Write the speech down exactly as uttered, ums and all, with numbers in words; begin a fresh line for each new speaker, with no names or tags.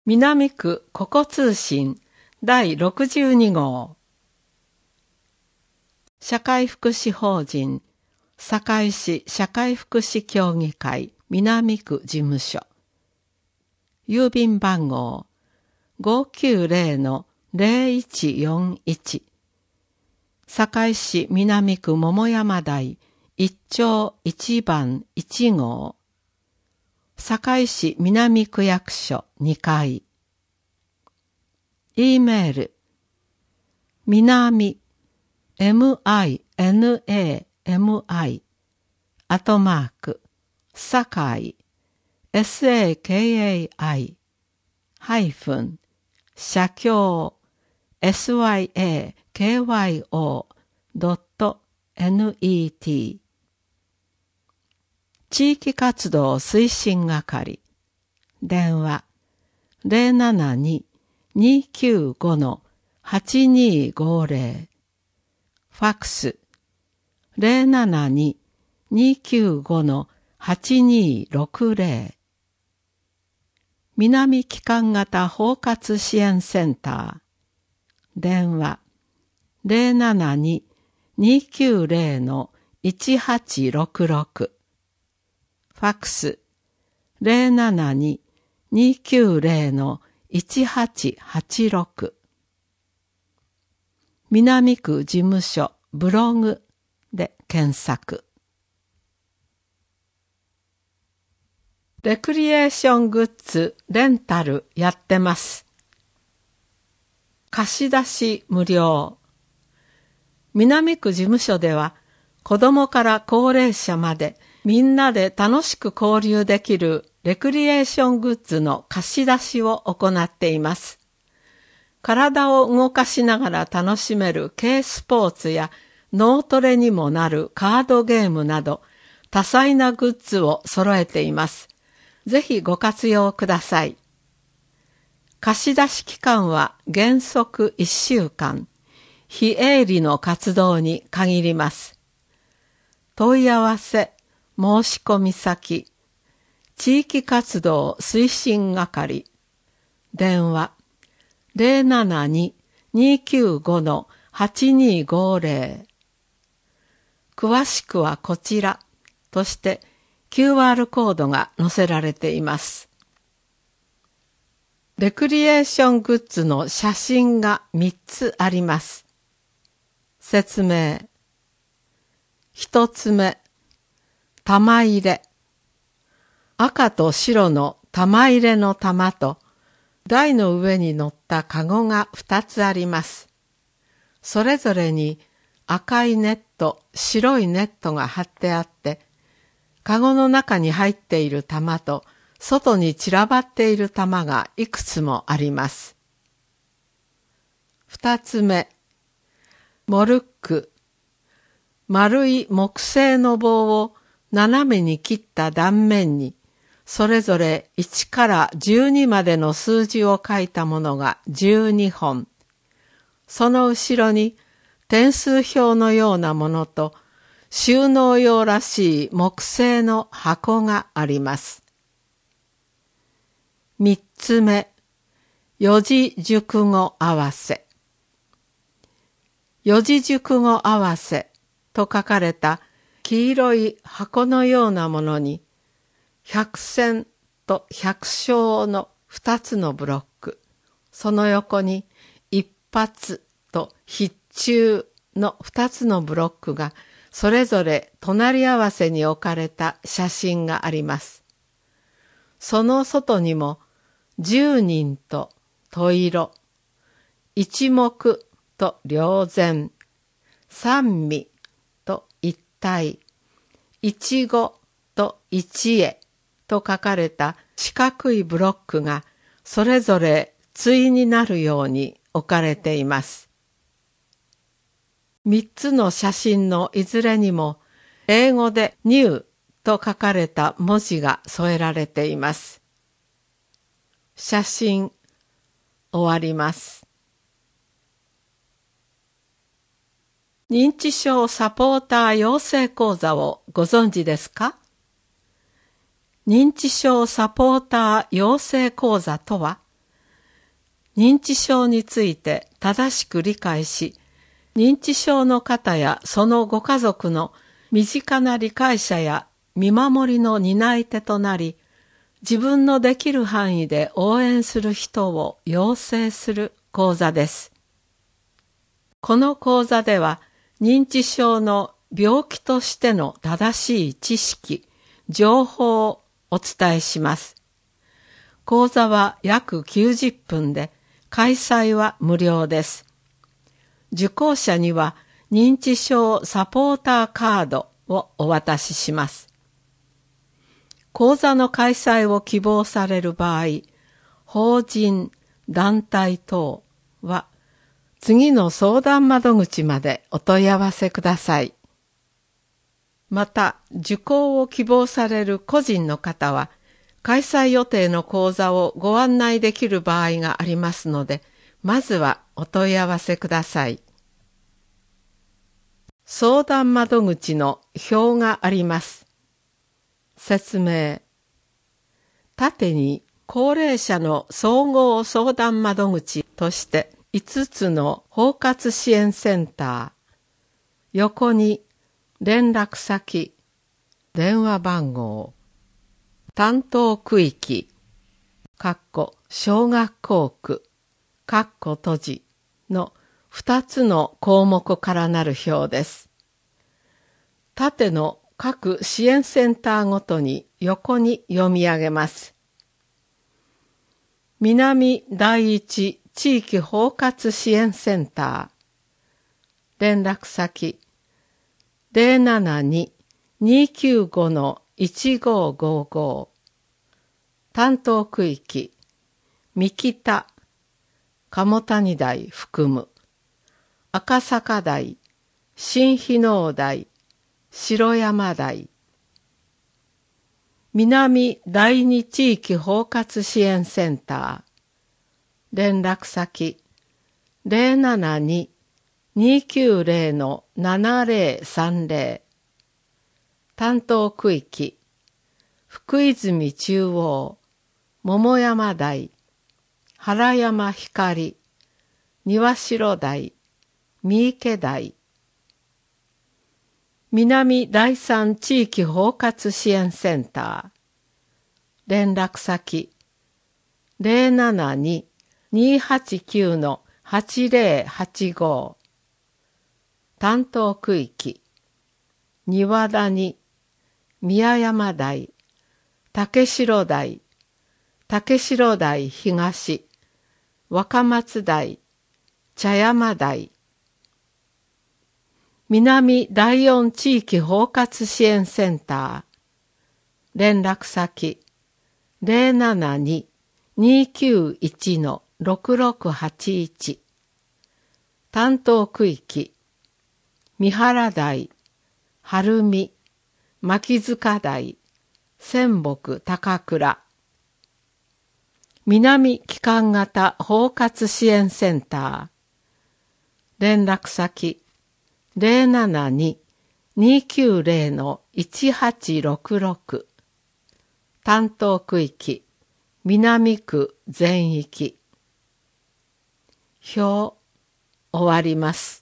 南区ここ通信だいろくじゅうに号社会福祉法人堺市社会福祉協議会南区事務所郵便番号 ごーきゅうぜろのぜろいちよんいち 堺市南区桃山台いっ丁いち番いち号堺市南区役所にかい E メールみなみ みなみ アットマークさかい sakai ハイフン社協 syakyo ドット net 地域活動推進係電話 ゼロななに にきゅうご はちにごぜろ ファックス ゼロななに にきゅうご はちにろくぜろ 南機関型包括支援センター電話 ゼロななに にきゅうぜろ いちはちろくろく ファックス ゼロななに にきゅうぜろ いちはちはちろく 南区事務所ブログで検索。レクリエーショングッズレンタルやってます。貸し出し無料。南区事務所では子どもから高齢者までみんなで楽しく交流できるレクリエーショングッズの貸し出しを行っています。体を動かしながら楽しめる軽スポーツや脳トレにもなるカードゲームなど多彩なグッズを揃えています。ぜひご活用ください。貸し出し期間は原則いっしゅうかん、非営利の活動に限ります。問い合わせ、申し込み先、地域活動推進係、電話ゼロななに にきゅうご はちにごぜろ 詳しくはこちらとして キューアール コードが載せられています。レクリエーショングッズの写真がみっつあります。説明。一つ目、玉入れ。赤と白の玉入れの玉と台の上に乗ったかごが二つあります。それぞれに赤いネット、白いネットが張ってあって、かごの中に入っている玉と外に散らばっている玉がいくつもあります。二つ目、モルック。丸い木製の棒を斜めに切った断面にそれぞれいちからじゅうにまでの数字を書いたものがじゅうにほん。その後ろに点数表のようなものと収納用らしい木製の箱があります。三つ目、四字熟語合わせ。四字熟語合わせと書かれた黄色い箱のようなものに百戦と百勝の二つのブロック、その横に一発と必中の二つのブロックがそれぞれ隣り合わせに置かれた写真があります。その外にも十人と十色、一目と両然、三味と一体、一語と一会と書かれた四角いブロックがそれぞれ対になるように置かれています。三つの写真のいずれにも英語で ニュー と書かれた文字が添えられています。写真終わります。認知症サポーター養成講座をご存知ですか？認知症サポーター養成講座とは、 認知症について正しく理解し、認知症の方やそのご家族の身近な理解者や見守りの担い手となり、自分のできる範囲で応援する人を養成する講座です。この講座では、認知症の病気としての正しい知識、情報をお伝えします。講座は約きゅうじゅっぷんで、開催は無料です。受講者には認知症サポーターカードをお渡しします。講座の開催を希望される場合、法人、団体等は次の相談窓口までお問い合わせください。また、受講を希望される個人の方は、開催予定の講座をご案内できる場合がありますので、まずはお問い合わせください。相談窓口の表があります。説明。縦に高齢者の総合相談窓口としていつつの包括支援センター。横に連絡先、電話番号、担当区域、かっこ小学校区、かっこ閉じのふたつの項目からなる表です。縦の各支援センターごとに横に読み上げます。南第一地域包括支援センター。連絡先 ゼロななに にーきゅうご いちごごご。担当区域三北、鴨谷台含む、赤坂台、新日能台、城山台。南第二地域包括支援センター。連絡先 ゼロななに にーきゅうゼロ ななゼロさんゼロ。担当区域福泉中央、桃山台、原山光、庭代台、三池台。南第三地域包括支援センター。連絡先 ゼロななに にーはちきゅう はちゼロはちご。担当区域庭谷、宮山台、竹城台、竹城台東、若松台、茶山台。南第四地域包括支援センター。連絡先 ゼロななに にーきゅういち ろくろくはちいち。担当区域三原台、晴海、牧塚台、仙北高倉。南機関型包括支援センター。連絡先ゼロななに にーきゅうゼロ いちはちろくろく。担当区域南区全域。表終わります。